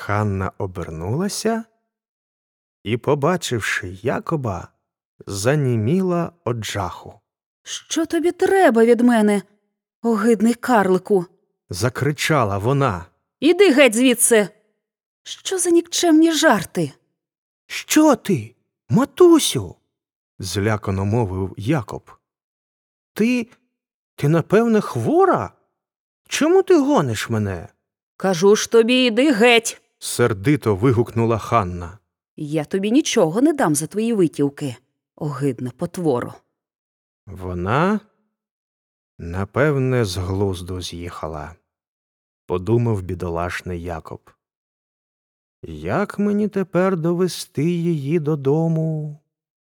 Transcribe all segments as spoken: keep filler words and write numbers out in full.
Ханна обернулася і, побачивши Якоба, заніміла од жаху. «Що тобі треба від мене, огидний карлику?» – закричала вона. «Іди геть звідси! Що за нікчемні жарти?» «Що ти, матусю?» – злякано мовив Якоб. «Ти, ти, напевне, хвора? Чому ти гониш мене?» «Кажу ж тобі, іди геть!» – сердито вигукнула Ханна. «Я тобі нічого не дам за твої витівки, огидна потворо!» Вона, напевне, з глузду з'їхала, подумав бідолашний Якоб. Як мені тепер довести її додому?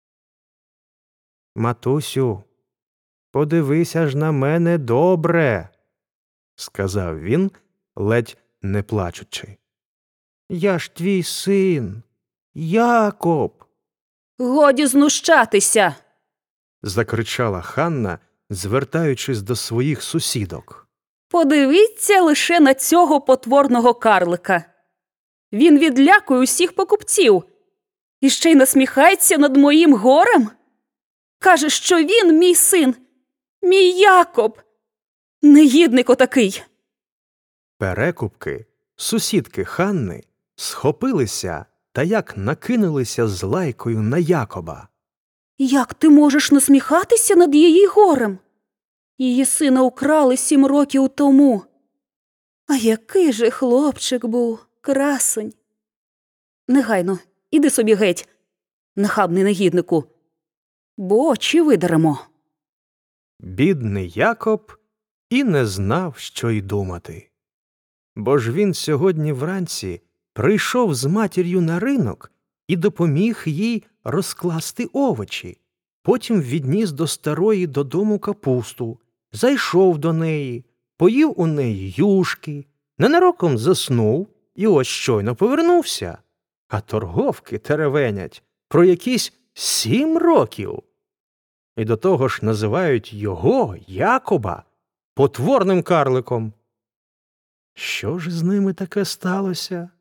Матусю, подивися ж на мене добре, сказав він, ледь не плачучи. Я ж твій син, Якоб. «Годі знущатися!» – закричала Ханна, звертаючись до своїх сусідок. «Подивіться лише на цього потворного карлика. Він відлякує усіх покупців і ще й насміхається над моїм горем. Каже, що він мій син, мій Якоб. Негідник отакий!» Перекупки, сусідки Ханни, схопилися та як накинулися з лайкою на Якоба. «Як ти можеш насміхатися над її горем? Її сина украли сім років тому. А який же хлопчик був, красень! Негайно, іди собі геть, нахабний негіднику, бо очі видеремо!» Бідний Якоб і не знав, що й думати. Бо ж він сьогодні вранці прийшов з матір'ю на ринок і допоміг їй розкласти овочі. Потім відніс до старої додому капусту, зайшов до неї, поїв у неї юшки, ненароком заснув і ось щойно повернувся. А торговки теревенять про якісь сім років. І до того ж називають його, Якоба, потворним карликом. Що ж з ними таке сталося?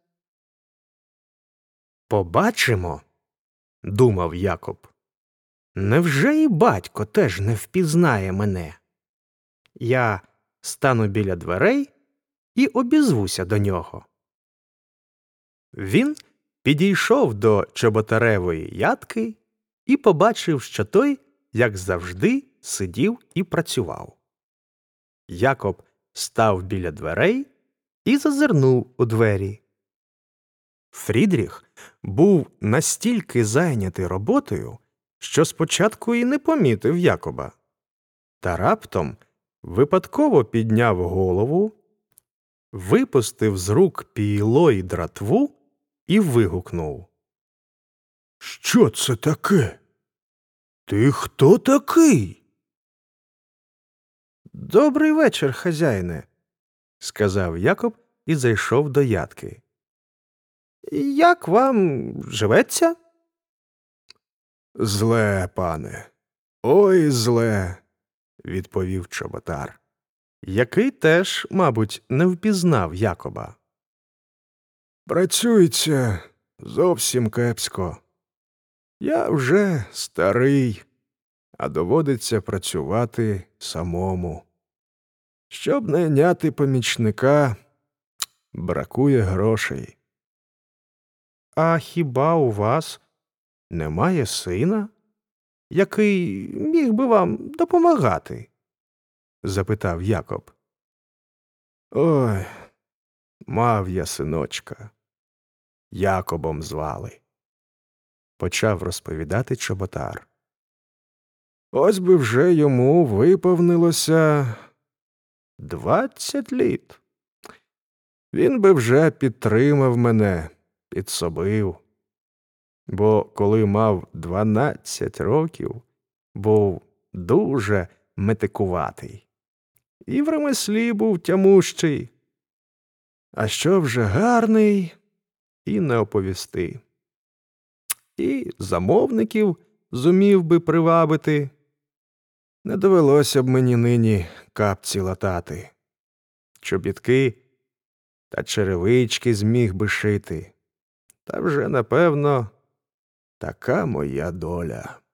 Побачимо, думав Якоб. Невже і батько теж не впізнає мене? Я стану біля дверей і обізвуся до нього. Він підійшов до чоботаревої ядки і побачив, що той, як завжди, сидів і працював. Якоб став біля дверей і зазирнув у двері. Фрідріх був настільки зайнятий роботою, що спочатку і не помітив Якоба. Та раптом випадково підняв голову, випустив з рук пійло й дратву і вигукнув. «Що це таке? Ти хто такий?» «Добрий вечір, хазяїне», – сказав Якоб і зайшов до ядки. «Як вам живеться?» «Зле, пане, ой зле», – відповів чоботар, який теж, мабуть, не впізнав Якоба. «Працюється зовсім кепсько. Я вже старий, а доводиться працювати самому. Щоб найняти помічника, бракує грошей». «А хіба у вас немає сина, який міг би вам допомагати?» – запитав Якоб. «Ой, мав я синочка, Якобом звали», – почав розповідати чоботар. «Ось би вже йому виповнилося двадцять літ. Він би вже підтримав мене, підсобив. Бо коли мав дванадцять років, був дуже метикуватий. І в ремеслі був тямущий. А що вже гарний, і не оповісти. І замовників зумів би привабити. Не довелося б мені нині капці латати. Чобітки та черевички зміг би шити. Та вже, напевно, така моя доля.